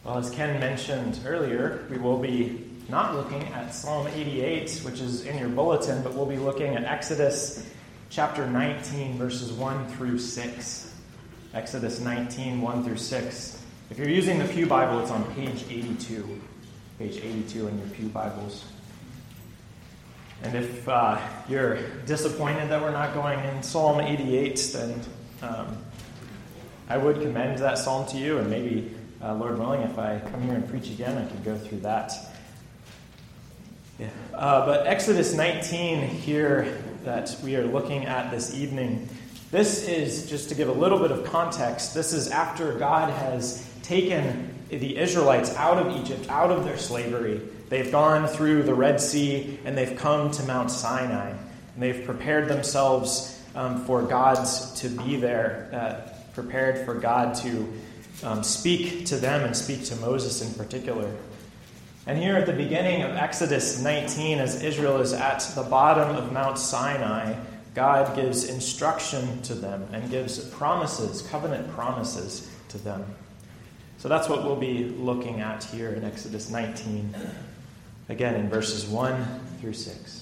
Well, as Ken mentioned earlier, we will be not looking at Psalm 88, which is in your bulletin, but we'll be looking at Exodus chapter 19, verses 1 through 6. Exodus 19, 1 through 6. If you're using the Pew Bible, it's on page 82. Page 82 in your Pew Bibles. And if you're disappointed that we're not going in Psalm 88, then I would commend that psalm to you, and maybe, Lord willing, if I come here and preach again, I could go through that. Yeah. But Exodus 19 here that we are looking at this evening, this is, just to give a little bit of context, this is after God has taken the Israelites out of Egypt, out of their slavery. They've gone through the Red Sea, and they've come to Mount Sinai. And they've prepared themselves for God to be there, prepared for God to speak to them and speak to Moses in particular. And here at the beginning of Exodus 19, as Israel is at the bottom of Mount Sinai, God gives instruction to them and gives promises, covenant promises to them. So that's what we'll be looking at here in Exodus 19, again in verses 1 through 6.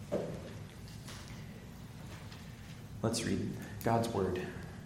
Let's read God's word.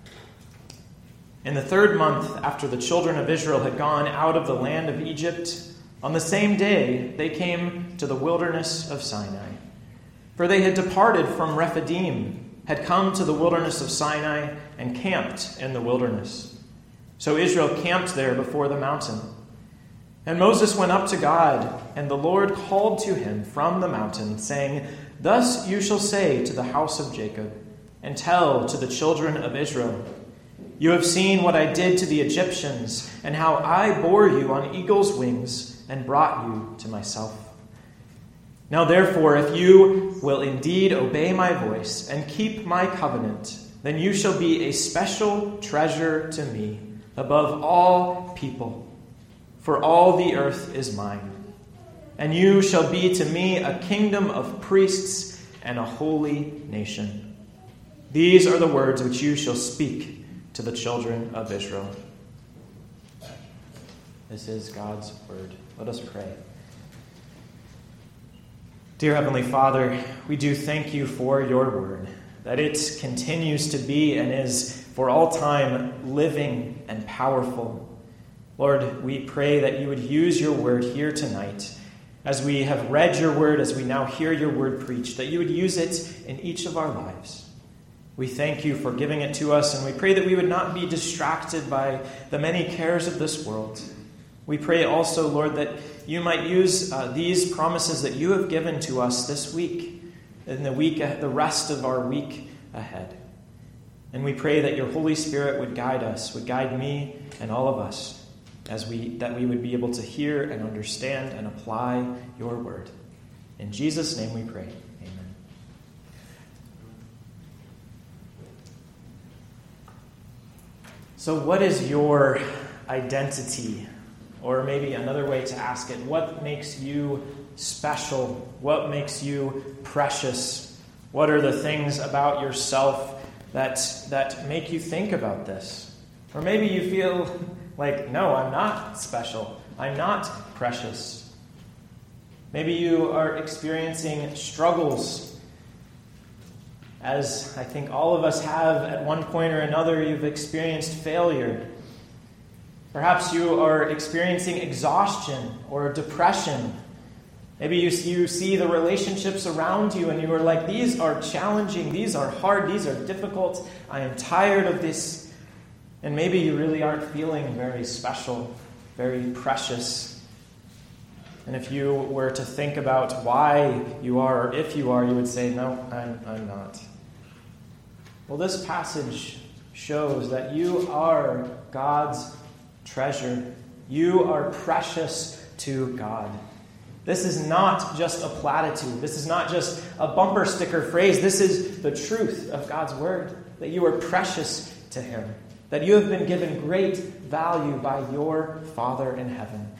In the 3rd month after the children of Israel had gone out of the land of Egypt, on the same day they came to the wilderness of Sinai. For they had departed from Rephidim, had come to the wilderness of Sinai, and camped in the wilderness. So Israel camped there before the mountain. And Moses went up to God, and the Lord called to him from the mountain, saying, "Thus you shall say to the house of Jacob, and tell to the children of Israel, you have seen what I did to the Egyptians, and how I bore you on eagle's wings and brought you to myself. Now therefore, if you will indeed obey my voice and keep my covenant, then you shall be a special treasure to me above all people, for all the earth is mine. And you shall be to me a kingdom of priests and a holy nation. These are the words which you shall speak to the children of Israel." This is God's word. Let us pray. Dear Heavenly Father, we do thank you for your word, that it continues to be and is for all time living and powerful. Lord, we pray that you would use your word here tonight as we have read your word, as we now hear your word preached, that you would use it in each of our lives. We thank you for giving it to us, and we pray that we would not be distracted by the many cares of this world. We pray also, Lord, that you might use these promises that you have given to us this week, and the rest of our week ahead. And we pray that your Holy Spirit would guide us, would guide me and all of us, that we would be able to hear and understand and apply your word. In Jesus' name we pray. Amen. So what is your identity? Or maybe another way to ask it, what makes you special? What makes you precious? What are the things about yourself that make you think about this? Or maybe you feel like, no, I'm not special. I'm not precious. Maybe you are experiencing struggles. As I think all of us have at one point or another, you've experienced failure. Perhaps you are experiencing exhaustion or depression. Maybe you see the relationships around you and you are like, these are challenging, these are hard, these are difficult. I am tired of this. And maybe you really aren't feeling very special, very precious. And if you were to think about why you are, or if you are, you would say, no, I'm not. Well, this passage shows that you are God's treasure. You are precious to God. This is not just a platitude. This is not just a bumper sticker phrase. This is the truth of God's word, that you are precious to him, that you have been given great value by your Father in heaven.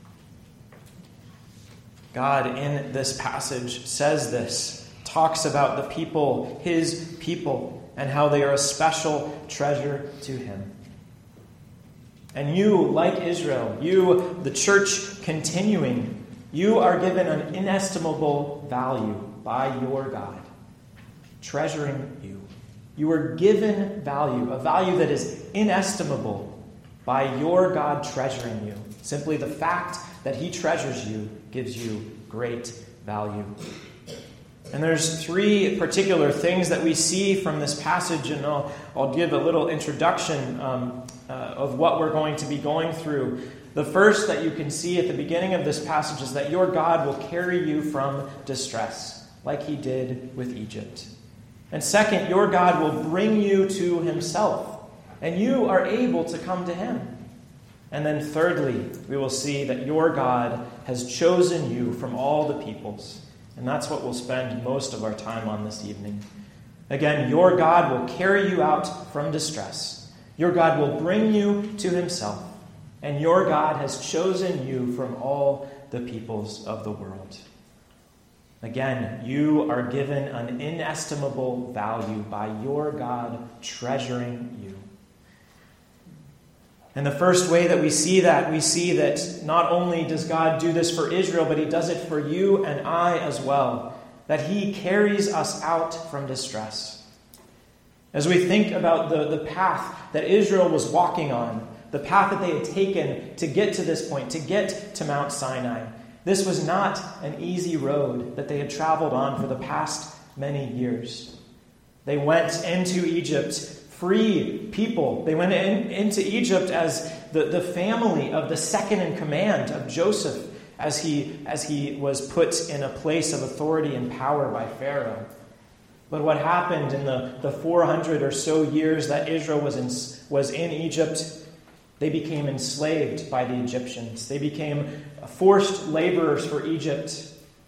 God in this passage says this, talks about the people, his people, and how they are a special treasure to him. And you, like Israel, you, the church continuing, you are given an inestimable value by your God, treasuring you. You are given value, a value that is inestimable by your God treasuring you. Simply the fact that he treasures you gives you great value. And there's three particular things that we see from this passage, and I'll give a little introduction of what we're going to be going through. The first that you can see at the beginning of this passage is that your God will carry you from distress, like he did with Egypt. And second, your God will bring you to himself, and you are able to come to him. And then thirdly, we will see that your God has chosen you from all the peoples. And that's what we'll spend most of our time on this evening. Again, your God will carry you out from distress. Your God will bring you to himself. And your God has chosen you from all the peoples of the world. Again, you are given an inestimable value by your God treasuring you. And the first way that we see that not only does God do this for Israel, but he does it for you and I as well. That he carries us out from distress. As we think about the path that Israel was walking on, the path that they had taken to get to this point, to get to Mount Sinai, this was not an easy road that they had traveled on for the past many years. They went into Egypt free people. They went into Egypt as the family of the second in command of Joseph as he was put in a place of authority and power by Pharaoh. But what happened in the 400 or so years that Israel was in Egypt, they became enslaved by the Egyptians. They became forced laborers for Egypt.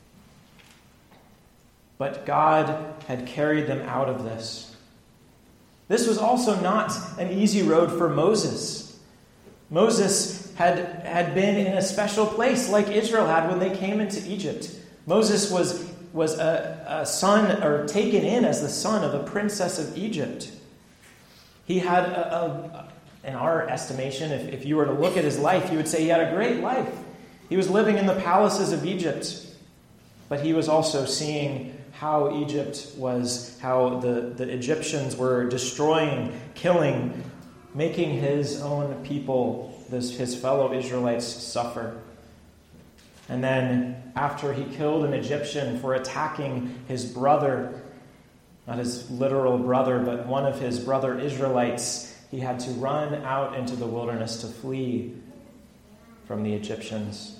But God had carried them out of this. This was also not an easy road for Moses. Moses had been in a special place like Israel had when they came into Egypt. Moses was a son, or taken in as the son of a princess of Egypt. He had, in our estimation, if you were to look at his life, you would say he had a great life. He was living in the palaces of Egypt, but he was also seeing how Egypt was, how the Egyptians were destroying, killing, making his own people, his fellow Israelites, suffer. And then after he killed an Egyptian for attacking his brother, not his literal brother, but one of his brother Israelites, he had to run out into the wilderness to flee from the Egyptians.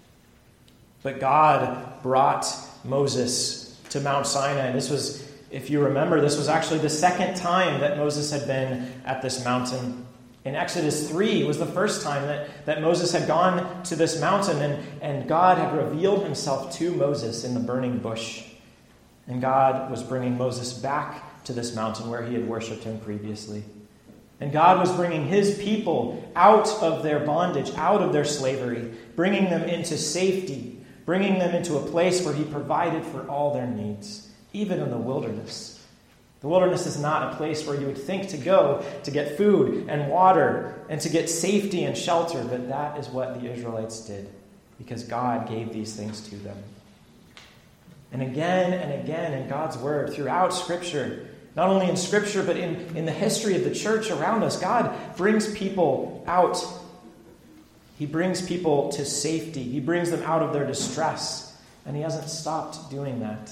But God brought Moses to Mount Sinai. This was, if you remember, this was actually the second time that Moses had been at this mountain. In Exodus 3 was the first time that Moses had gone to this mountain, and God had revealed himself to Moses in the burning bush. And God was bringing Moses back to this mountain where he had worshipped him previously. And God was bringing his people out of their bondage, out of their slavery, bringing them into safety, bringing them into a place where he provided for all their needs, even in the wilderness. The wilderness is not a place where you would think to go to get food and water and to get safety and shelter, but that is what the Israelites did because God gave these things to them. And again in God's word, throughout Scripture, not only in Scripture, but in the history of the church around us, God brings people out. He brings people to safety. He brings them out of their distress. And he hasn't stopped doing that.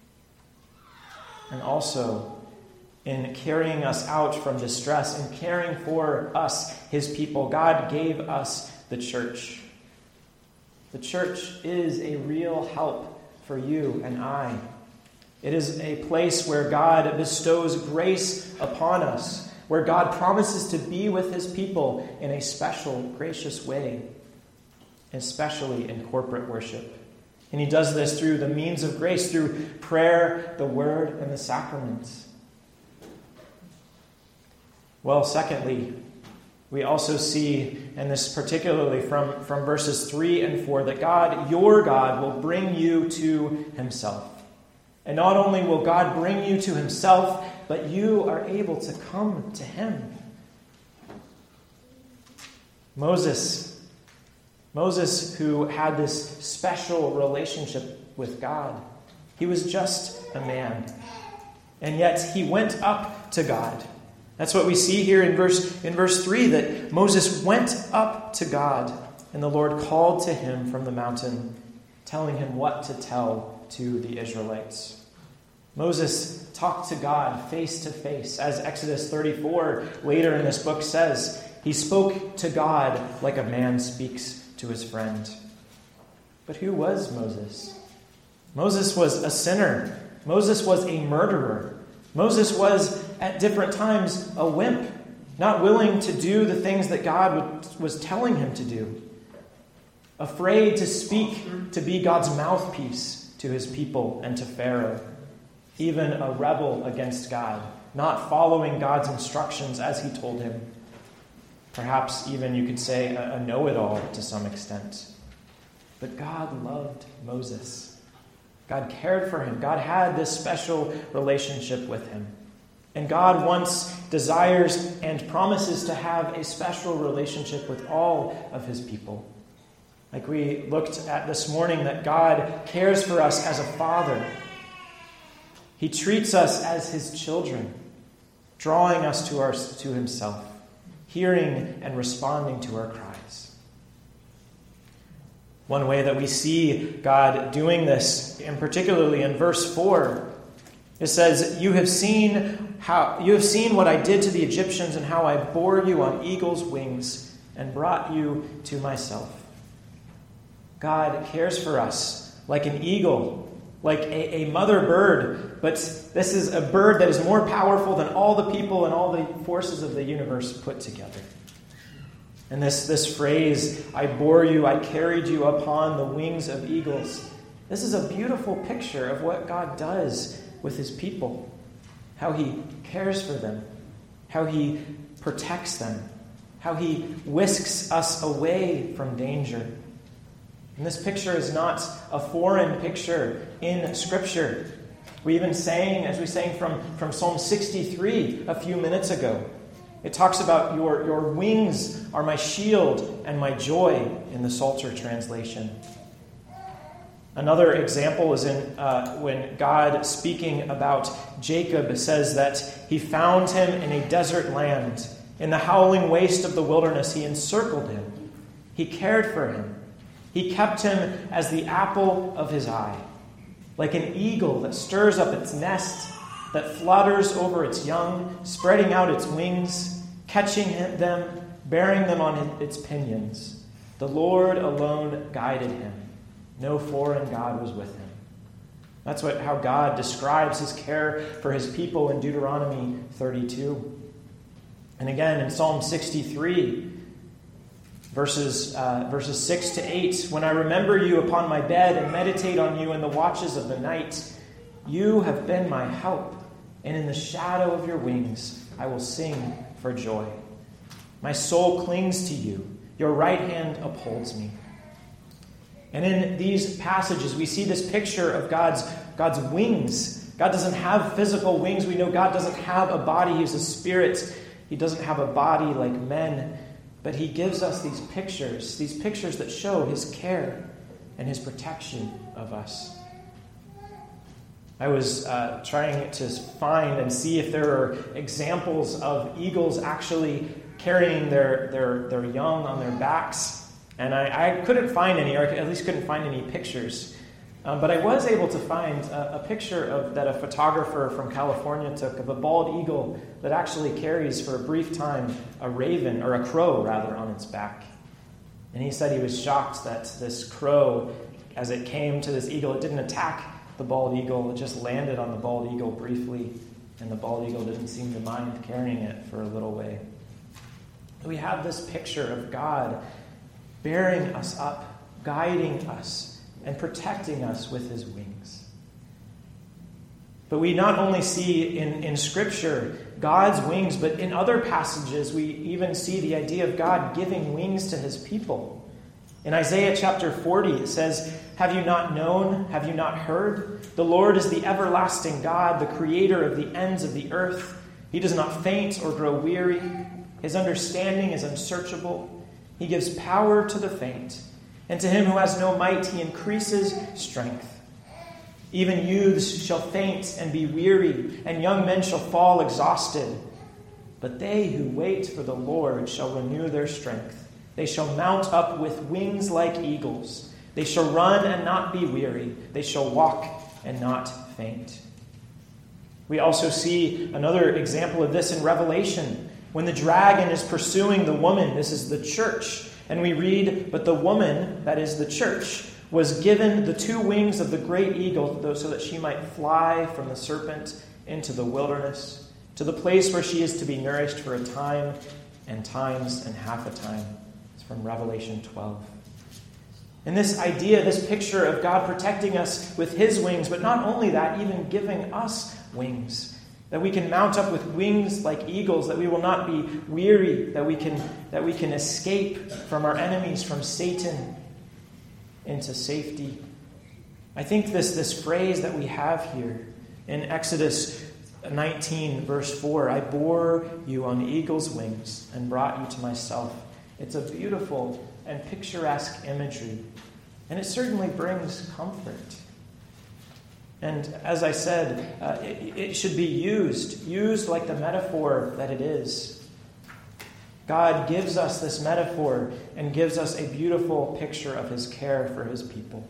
And also, in carrying us out from distress and caring for us, his people, God gave us the church. The church is a real help for you and I. It is a place where God bestows grace upon us, where God promises to be with his people in a special, gracious way, especially in corporate worship. And he does this through the means of grace, through prayer, the word, and the sacraments. Well, secondly, we also see, and this particularly from verses 3 and 4, that God, your God, will bring you to himself. And not only will God bring you to himself, but you are able to come to him. Moses who had this special relationship with God. He was just a man. And yet he went up to God. That's what we see here in verse 3, that Moses went up to God, and the Lord called to him from the mountain, telling him what to tell to the Israelites. Moses talked to God face to face. As Exodus 34 later in this book says, he spoke to God like a man speaks to his friend. But who was Moses? Moses was a sinner. Moses was a murderer. Moses was, at different times, a wimp, not willing to do the things that God was telling him to do, afraid to speak, to be God's mouthpiece to his people and to Pharaoh, even a rebel against God, not following God's instructions as he told him. Perhaps even you could say a know-it-all to some extent. But God loved Moses. God cared for him. God had this special relationship with him. And God wants, desires, and promises to have a special relationship with all of his people. Like we looked at this morning, that God cares for us as a father. He treats us as his children, drawing us to himself, hearing and responding to our cries. One way that we see God doing this, and particularly in verse 4, it says, You have seen what I did to the Egyptians and how I bore you on eagle's wings and brought you to myself. God cares for us like an eagle, like a mother bird, but this is a bird that is more powerful than all the people and all the forces of the universe put together. And this phrase, I bore you, I carried you upon the wings of eagles, this is a beautiful picture of what God does with his people, how he cares for them, how he protects them, how he whisks us away from danger. And this picture is not a foreign picture in Scripture. We even sang, as we sang from Psalm 63 a few minutes ago, it talks about your wings are my shield and my joy in the Psalter translation. Another example is in when God, speaking about Jacob, says that he found him in a desert land. In the howling waste of the wilderness, he encircled him. He cared for him. He kept him as the apple of his eye, like an eagle that stirs up its nest, that flutters over its young, spreading out its wings, catching them, bearing them on its pinions. The Lord alone guided him. No foreign god was with him. That's how God describes his care for his people in Deuteronomy 32. And again in Psalm 63, verses 6 to 8, when I remember you upon my bed and meditate on you in the watches of the night, you have been my help, and in the shadow of your wings I will sing for joy. My soul clings to you. Your right hand upholds me. And in these passages, we see this picture of God's wings. God doesn't have physical wings. We know God doesn't have a body. He's a spirit. He doesn't have a body like men. But he gives us these pictures that show his care and his protection of us. I was trying to find and see if there are examples of eagles actually carrying their young on their backs. And I couldn't find any, or at least couldn't find any pictures. But I was able to find a picture that a photographer from California took of a bald eagle that actually carries for a brief time a raven, or a crow rather, on its back. And he said he was shocked that this crow, as it came to this eagle, it didn't attack the bald eagle. It just landed on the bald eagle briefly, and the bald eagle didn't seem to mind carrying it for a little way. We have this picture of God bearing us up, guiding us, and protecting us with his wings. But we not only see in Scripture God's wings, but in other passages we even see the idea of God giving wings to his people. In Isaiah chapter 40, it says, Have you not known? Have you not heard? The Lord is the everlasting God, the creator of the ends of the earth. He does not faint or grow weary. His understanding is unsearchable. He gives power to the faint, and to him who has no might he increases strength. Even youths shall faint and be weary, and young men shall fall exhausted. But they who wait for the Lord shall renew their strength. They shall mount up with wings like eagles. They shall run and not be weary. They shall walk and not faint. We also see another example of this in Revelation. When the dragon is pursuing the woman, this is the church, and we read, but the woman, that is the church, was given the 2 wings of the great eagle so that she might fly from the serpent into the wilderness, to the place where she is to be nourished for a time and times and half a time. It's from Revelation 12. And this idea, this picture of God protecting us with his wings, but not only that, even giving us wings, that we can mount up with wings like eagles, that we will not be weary, that we can escape from our enemies, from Satan, into safety. I think this phrase that we have here in Exodus 19, verse 4, I bore you on eagle's wings and brought you to myself. It's a beautiful and picturesque imagery, and it certainly brings comfort. And as I said, it should be used like the metaphor that it is. God gives us this metaphor and gives us a beautiful picture of his care for his people.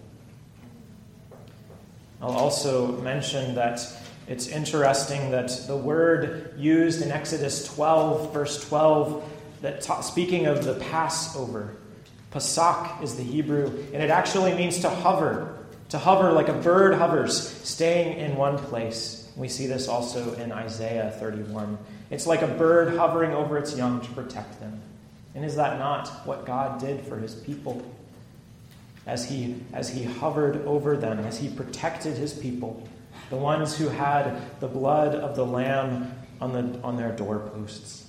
I'll also mention that it's interesting that the word used in Exodus 12, verse 12, speaking of the Passover, Pasak is the Hebrew, and it actually means to hover like a bird hovers, staying in one place. We see this also in Isaiah 31. It's like a bird hovering over its young to protect them. And is that not what God did for his people? As he hovered over them, as he protected his people, the ones who had the blood of the Lamb on their doorposts.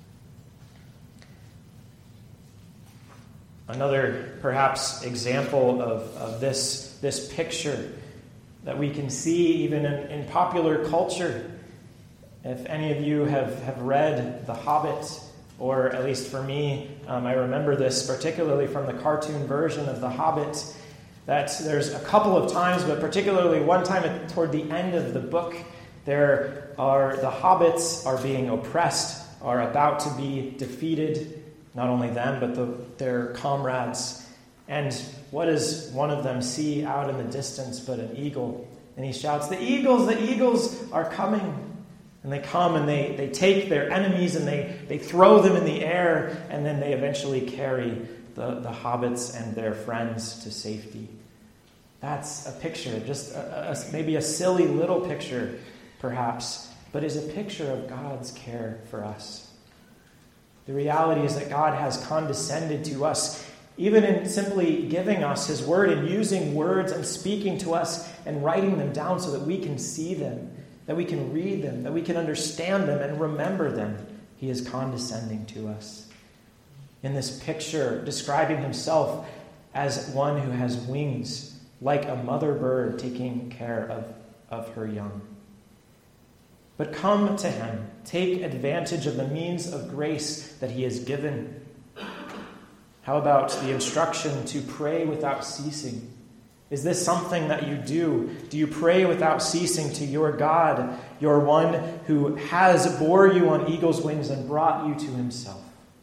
Another, perhaps, example of this picture that we can see even in popular culture. If any of you have read The Hobbit, or at least for me, I remember this particularly from the cartoon version of The Hobbit, that there's a couple of times, but particularly one time toward the end of the book, the hobbits are being oppressed, are about to be defeated, not only them, but their comrades. And what does one of them see out in the distance but an eagle? And he shouts, the eagles are coming. And they come and they take their enemies and they throw them in the air, and then they eventually carry the hobbits and their friends to safety. That's a picture, just maybe a silly little picture, perhaps, but is a picture of God's care for us. The reality is that God has condescended to us, even in simply giving us his word and using words and speaking to us and writing them down so that we can see them, that we can read them, that we can understand them and remember them. He is condescending to us. In this picture, describing himself as one who has wings, like a mother bird taking care of her young. But come to him. Take advantage of the means of grace that he has given. How about the instruction to pray without ceasing? Is this something that you do? Do you pray without ceasing to your God, your one who has bore you on eagle's wings and brought you to himself?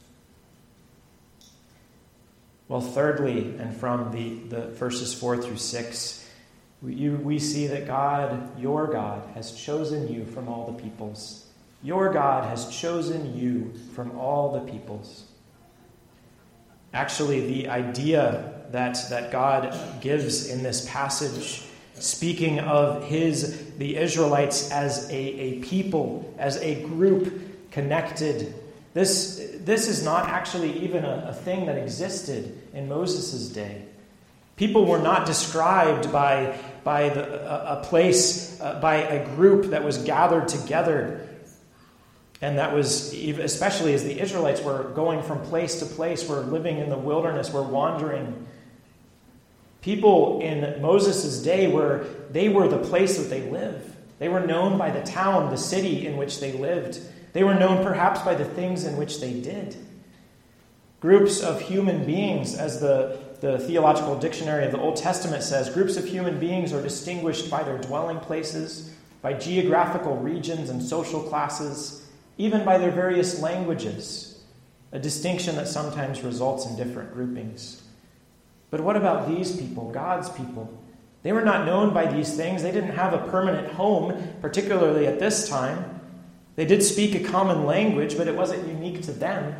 Well, thirdly, and from the verses 4 through 6, we see that God, your God, has chosen you from all the peoples. Your God has chosen you from all the peoples. Actually, the idea that God gives in this passage, speaking of the Israelites as a people, as a group connected, this is not actually even a thing that existed in Moses' day. People were not described by a place, by a group that was gathered together. And that was, especially as the Israelites were going from place to place, were living in the wilderness, were wandering. People in Moses' day were the place that they lived. They were known by the town, the city in which they lived. They were known perhaps by the things in which they did. Groups of human beings, as the Theological Dictionary of the Old Testament says, groups of human beings are distinguished by their dwelling places, by geographical regions and social classes, even by their various languages, a distinction that sometimes results in different groupings. But what about these people, God's people? They were not known by these things. They didn't have a permanent home, particularly at this time. They did speak a common language, but it wasn't unique to them.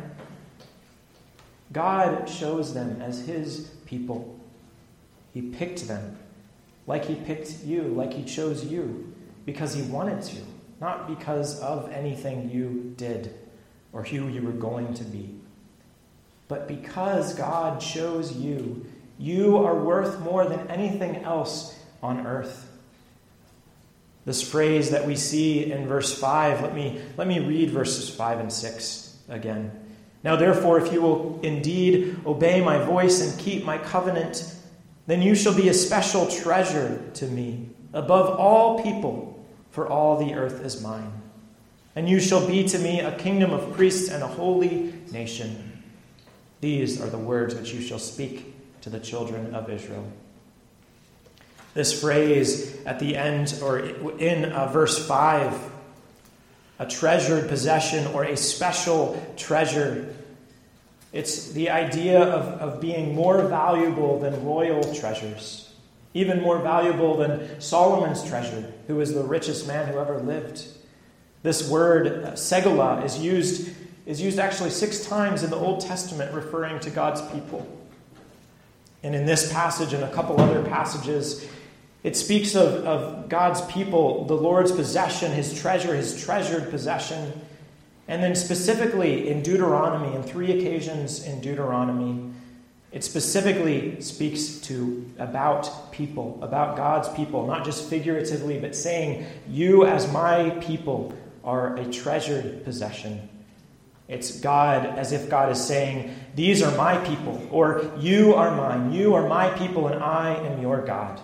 God chose them as his people. He picked them like he picked you, like he chose you, because he wanted to, not because of anything you did or who you were going to be. But because God chose you, you are worth more than anything else on earth. This phrase that we see in verse 5, let me read verses 5 and 6 again. Now therefore, if you will indeed obey my voice and keep my covenant, then you shall be a special treasure to me above all people, for all the earth is mine. And you shall be to me a kingdom of priests and a holy nation. These are the words which you shall speak to the children of Israel. This phrase at the end, or in verse 5, a treasured possession or a special treasure. It's the idea of being more valuable than royal treasures, even more valuable than Solomon's treasure, who was the richest man who ever lived. This word, segula, is used actually 6 times in the Old Testament referring to God's people. And in this passage and a couple other passages, it speaks of God's people, the Lord's possession, his treasure, his treasured possession. And then specifically in Deuteronomy, in 3 occasions in Deuteronomy, it specifically speaks about people, about God's people, not just figuratively, but saying, you as my people are a treasured possession. It's God, as if God is saying, these are my people, or you are mine, you are my people, and I am your God.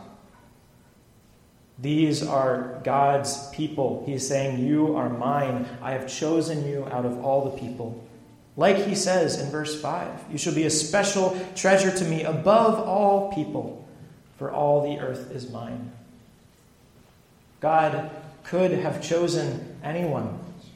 These are God's people. He is saying, you are mine. I have chosen you out of all the people. Like he says in verse 5, you shall be a special treasure to me above all people, for all the earth is mine. God could have chosen anyone.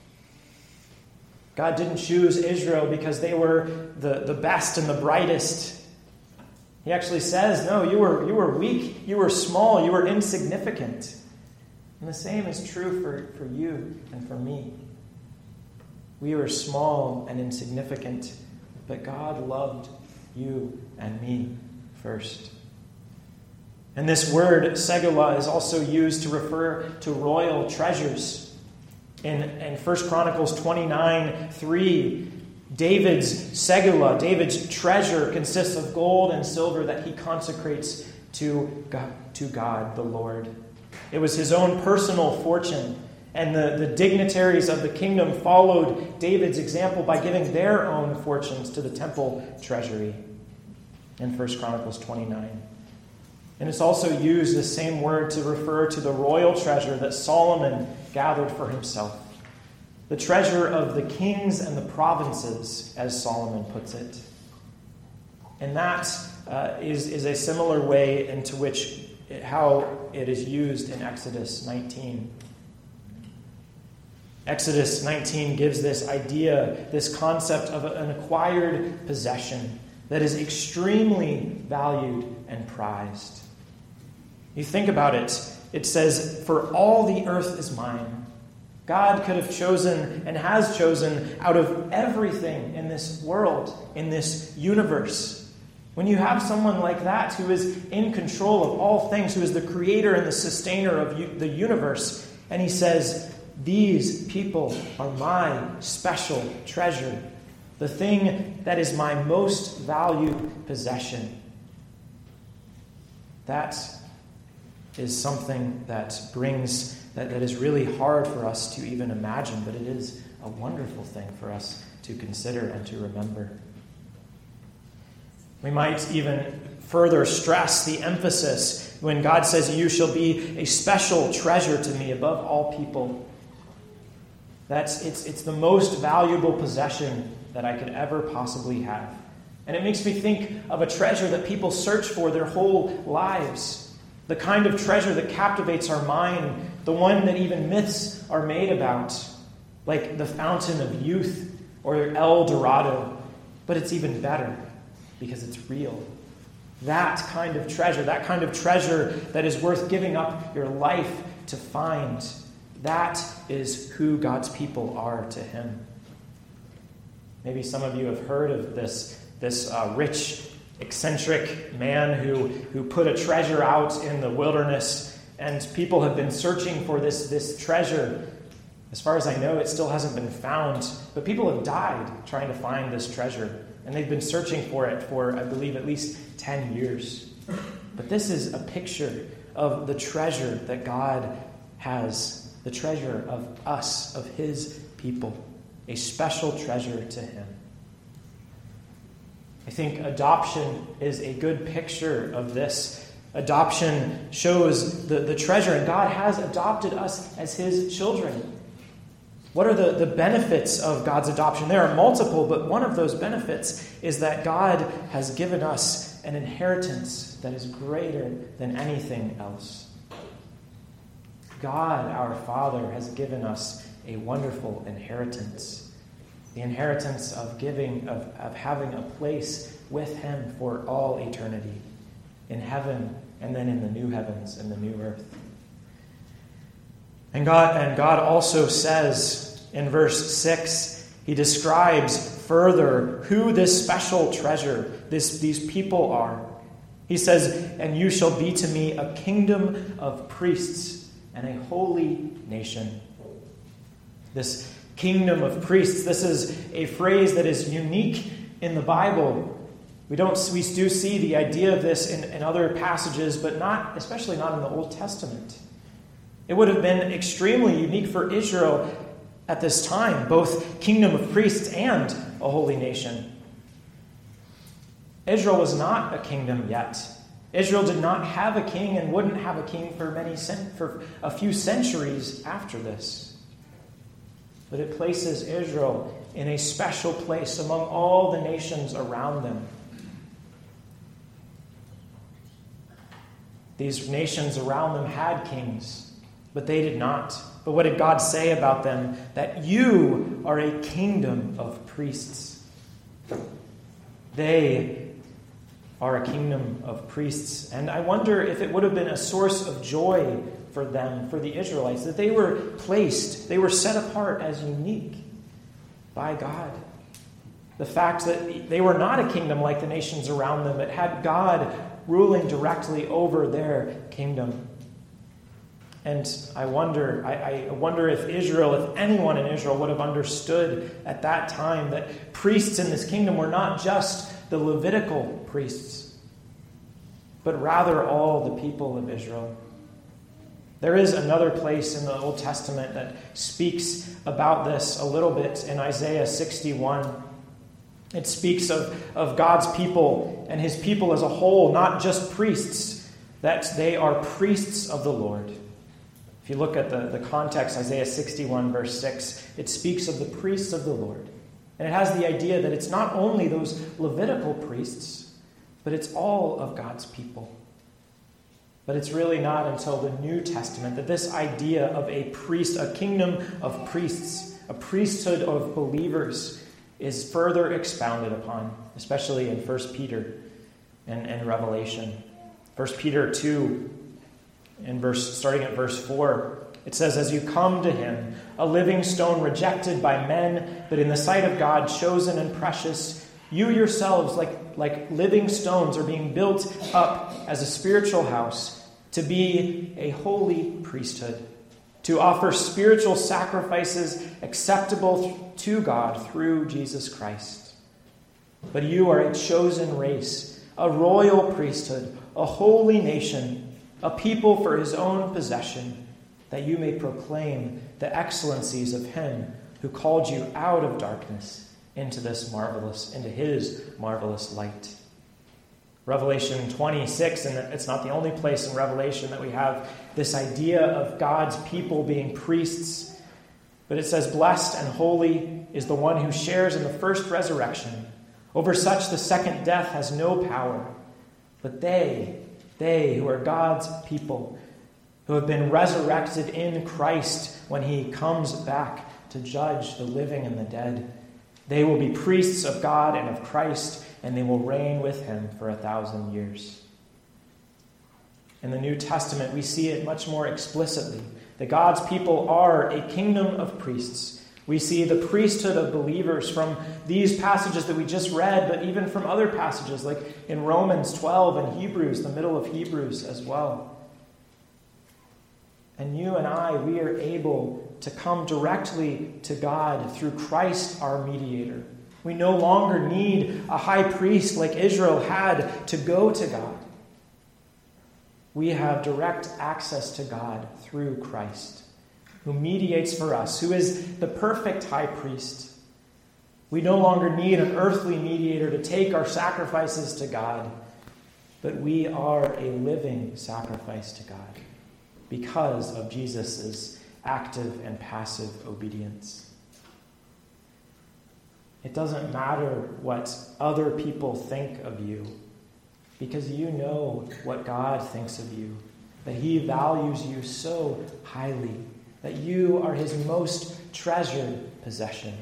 God didn't choose Israel because they were the best and the brightest. He actually says, no, you were weak, you were small, you were insignificant. And the same is true for you and for me. We were small and insignificant, but God loved you and me first. And this word, segula, is also used to refer to royal treasures. In 1 Chronicles 29:3, David's segula, David's treasure, consists of gold and silver that he consecrates to God, the Lord. It was his own personal fortune, and the dignitaries of the kingdom followed David's example by giving their own fortunes to the temple treasury in 1 Chronicles 29. And it's also used, the same word, to refer to the royal treasure that Solomon gathered for himself. The treasure of the kings and the provinces, as Solomon puts it. And that is a similar way into which how it is used in Exodus 19. Exodus 19 gives this idea, this concept of an acquired possession that is extremely valued and prized. You think about it, it says, for all the earth is mine. God could have chosen and has chosen out of everything in this world, in this universe. When you have someone like that who is in control of all things, who is the creator and the sustainer of the universe, and he says, these people are my special treasure, the thing that is my most valued possession. That is something that brings, that is really hard for us to even imagine, but it is a wonderful thing for us to consider and to remember. We might even further stress the emphasis when God says, you shall be a special treasure to me above all people. It's the most valuable possession that I could ever possibly have. And it makes me think of a treasure that people search for their whole lives. The kind of treasure that captivates our mind, the one that even myths are made about, like the Fountain of Youth or El Dorado. But it's even better because it's real. That kind of treasure that is worth giving up your life to find, that is who God's people are to him. Maybe some of you have heard of this rich, eccentric man who put a treasure out in the wilderness, and people have been searching for this treasure. As far as I know, it still hasn't been found, but people have died trying to find this treasure, and they've been searching for it for, I believe, at least 10 years. But this is a picture of the treasure that God has, the treasure of us, of his people, a special treasure to him. I think adoption is a good picture of this. Adoption shows the treasure, and God has adopted us as his children. What are the benefits of God's adoption? There are multiple, but one of those benefits is that God has given us an inheritance that is greater than anything else. God, our Father, has given us a wonderful inheritance. The inheritance of having a place with him for all eternity, in heaven and then in the new heavens and the new earth. And God also says in verse 6, he describes further who this special treasure, these people are. He says, "And you shall be to me a kingdom of priests and a holy nation." This kingdom of priests, this is a phrase that is unique in the Bible. We do see the idea of this in other passages, but especially not in the Old Testament. It would have been extremely unique for Israel at this time, both kingdom of priests and a holy nation. Israel was not a kingdom yet. Israel did not have a king and wouldn't have a king for a few centuries after this. But it places Israel in a special place among all the nations around them. These nations around them had kings, but they did not. But what did God say about them? That you are a kingdom of priests. They are a kingdom of priests. And I wonder if it would have been a source of joy for them, for the Israelites, that they were set apart as unique by God. The fact that they were not a kingdom like the nations around them, but had God ruling directly over their kingdom. And I wonder if anyone in Israel would have understood at that time that priests in this kingdom were not just the Levitical priests, but rather all the people of Israel. There is another place in the Old Testament that speaks about this a little bit in Isaiah 61. It speaks of God's people and his people as a whole, not just priests, that they are priests of the Lord. If you look at the context, Isaiah 61, verse 6, it speaks of the priests of the Lord. And it has the idea that it's not only those Levitical priests, but it's all of God's people. But it's really not until the New Testament that this idea of a priest, a kingdom of priests, a priesthood of believers, is further expounded upon, especially in 1 Peter and Revelation. 1 Peter 2, starting at verse 4, it says, "As you come to him, a living stone rejected by men, but in the sight of God chosen and precious, you yourselves, like living stones, are being built up as a spiritual house to be a holy priesthood, to offer spiritual sacrifices acceptable to God through Jesus Christ. But you are a chosen race, a royal priesthood, a holy nation, a people for his own possession, that you may proclaim the excellencies of him who called you out of darkness into his marvelous light." Revelation 26, and it's not the only place in Revelation that we have this idea of God's people being priests, but it says, "Blessed and holy is the one who shares in the first resurrection. Over such the second death has no power. But they who are God's people, who have been resurrected in Christ when he comes back to judge the living and the dead, they will be priests of God and of Christ, and they will reign with him for 1,000 years. In the New Testament, we see it much more explicitly, that God's people are a kingdom of priests. We see the priesthood of believers from these passages that we just read, but even from other passages like in Romans 12 and Hebrews, the middle of Hebrews as well. And you and I, we are able to come directly to God through Christ our mediator. We no longer need a high priest like Israel had to go to God. We have direct access to God through Christ, who mediates for us, who is the perfect high priest. We no longer need an earthly mediator to take our sacrifices to God, but we are a living sacrifice to God because of Jesus' active and passive obedience. It doesn't matter what other people think of you, because you know what God thinks of you, that he values you so highly, that you are his most treasured possession.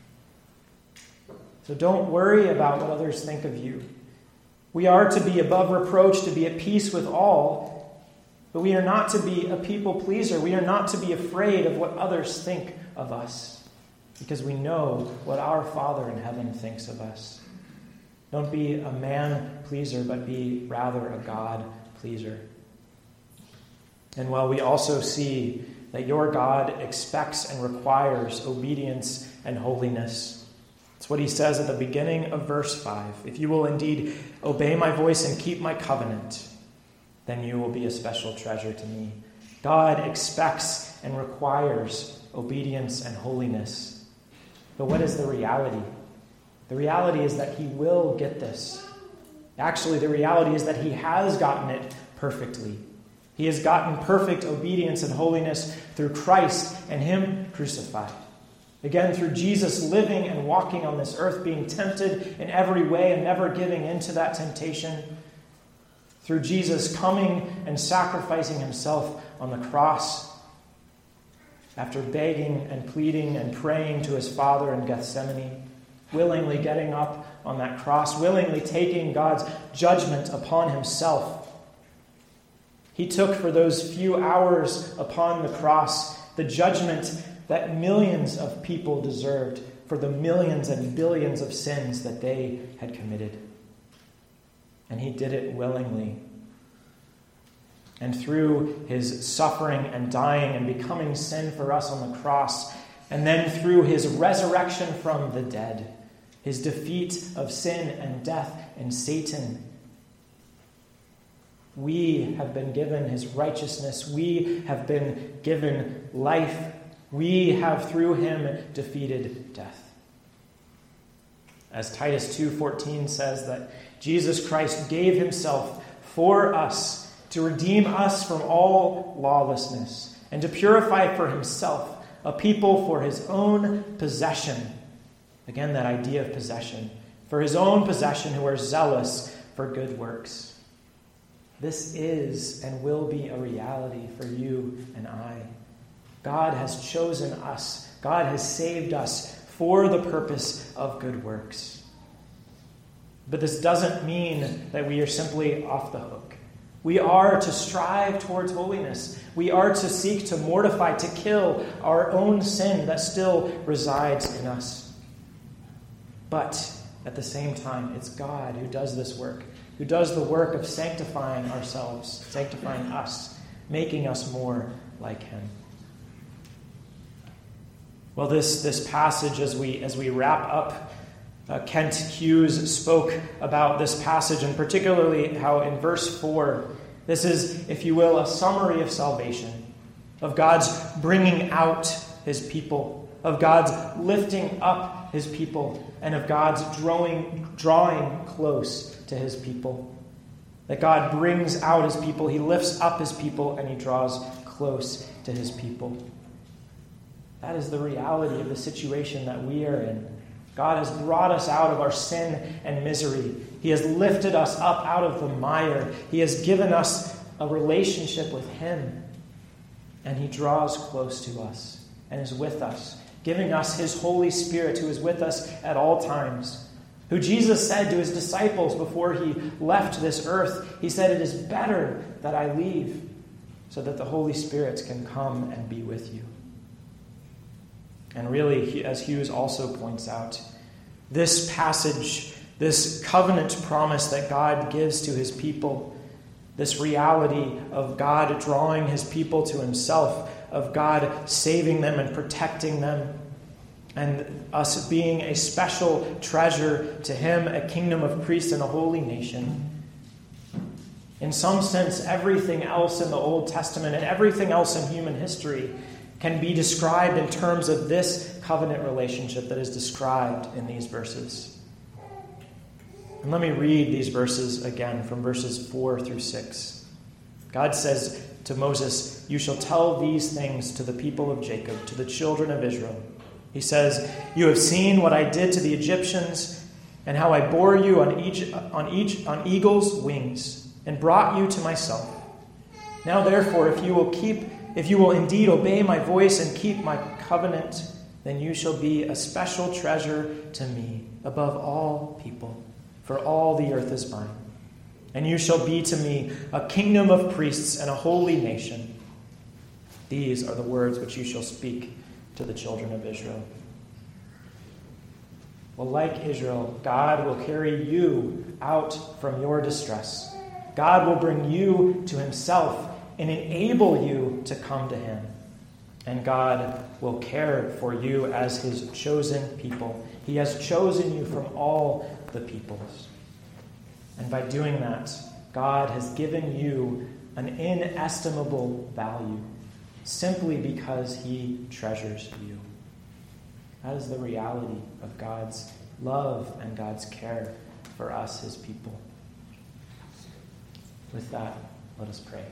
So don't worry about what others think of you. We are to be above reproach, to be at peace with all, but we are not to be a people pleaser. We are not to be afraid of what others think of us, because we know what our Father in heaven thinks of us. Don't be a man pleaser, but be rather a God pleaser. And while we also see that your God expects and requires obedience and holiness, it's what he says at the beginning of verse 5. If you will indeed obey my voice and keep my covenant, then you will be a special treasure to me. God expects and requires obedience and holiness. But what is the reality? The reality is that he will get this. Actually, the reality is that he has gotten it perfectly. He has gotten perfect obedience and holiness through Christ and him crucified. Again, through Jesus living and walking on this earth, being tempted in every way and never giving in to that temptation. Through Jesus coming and sacrificing himself on the cross after begging and pleading and praying to his Father in Gethsemane, willingly getting up on that cross, willingly taking God's judgment upon himself. He took for those few hours upon the cross the judgment that millions of people deserved for the millions and billions of sins that they had committed. And he did it willingly. And through his suffering and dying and becoming sin for us on the cross, and then through his resurrection from the dead, his defeat of sin and death and Satan, we have been given his righteousness. We have been given life. We have through him defeated death. As Titus 2:14 says, that Jesus Christ gave himself for us to redeem us from all lawlessness and to purify for himself a people for his own possession. Again, that idea of possession. For his own possession, who are zealous for good works. This is and will be a reality for you and I. God has chosen us. God has saved us for the purpose of good works. But this doesn't mean that we are simply off the hook. We are to strive towards holiness. We are to seek to mortify, to kill our own sin that still resides in us. But at the same time, it's God who does this work, who does the work of sanctifying ourselves, sanctifying us, making us more like him. Well, this passage, as we wrap up, Kent Hughes spoke about this passage, and particularly how in verse 4, this is, if you will, a summary of salvation, of God's bringing out his people, of God's lifting up his people, and of God's drawing close to his people. That God brings out his people, he lifts up his people, and he draws close to his people. That is the reality of the situation that we are in. God has brought us out of our sin and misery. He has lifted us up out of the mire. He has given us a relationship with him. And he draws close to us and is with us, giving us his Holy Spirit who is with us at all times, who Jesus said to his disciples before he left this earth, he said, "It is better that I leave so that the Holy Spirit can come and be with you." And really, as Hughes also points out, this passage, this covenant promise that God gives to his people, this reality of God drawing his people to himself, of God saving them and protecting them, and us being a special treasure to him, a kingdom of priests and a holy nation. In some sense, everything else in the Old Testament and everything else in human history can be described in terms of this covenant relationship that is described in these verses. And let me read these verses again from verses 4 through 6. God says to Moses, "You shall tell these things to the people of Jacob, to the children of Israel." He says, "You have seen what I did to the Egyptians, and how I bore you on eagle's wings, and brought you to myself. Now therefore, if you will indeed obey my voice and keep my covenant, then you shall be a special treasure to me above all people, for all the earth is mine. And you shall be to me a kingdom of priests and a holy nation. These are the words which you shall speak to the children of Israel." Well, like Israel, God will carry you out from your distress. God will bring you to himself and enable you to come to him. And God will care for you as his chosen people. He has chosen you from all the peoples. And by doing that, God has given you an inestimable value simply because he treasures you. That is the reality of God's love and God's care for us, his people. With that, let us pray.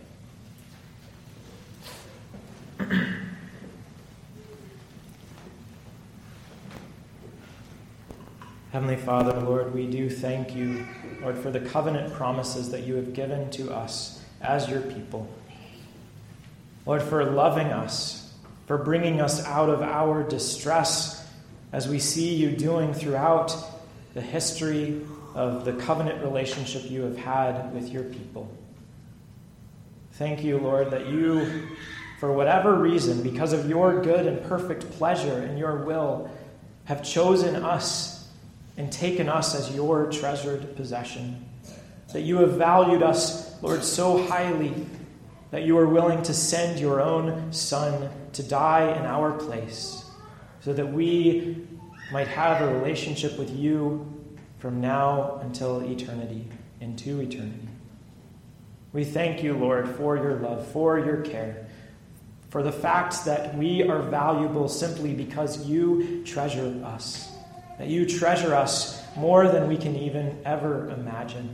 Heavenly Father, Lord, we do thank you, Lord, for the covenant promises that you have given to us as your people. Lord, for loving us, for bringing us out of our distress, as we see you doing throughout the history of the covenant relationship you have had with your people. Thank you, Lord, that you, for whatever reason, because of your good and perfect pleasure and your will, have chosen us and taken us as your treasured possession. That you have valued us, Lord, so highly that you are willing to send your own Son to die in our place so that we might have a relationship with you from now until eternity, into eternity. We thank you, Lord, for your love, for your care, for the fact that we are valuable simply because you treasure us, that you treasure us more than we can even ever imagine.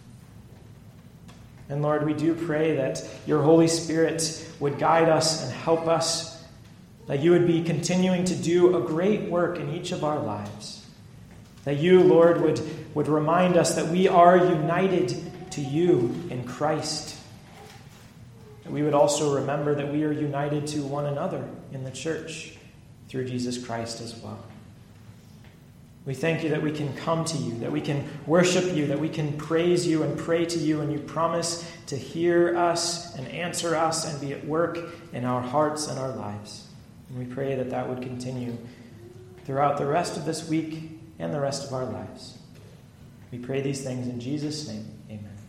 And Lord, we do pray that your Holy Spirit would guide us and help us, that you would be continuing to do a great work in each of our lives, that you, Lord, would remind us that we are united to you in Christ. That we would also remember that we are united to one another in the church through Jesus Christ as well. We thank you that we can come to you, that we can worship you, that we can praise you and pray to you, and you promise to hear us and answer us and be at work in our hearts and our lives. And we pray that that would continue throughout the rest of this week and the rest of our lives. We pray these things in Jesus' name. Amen.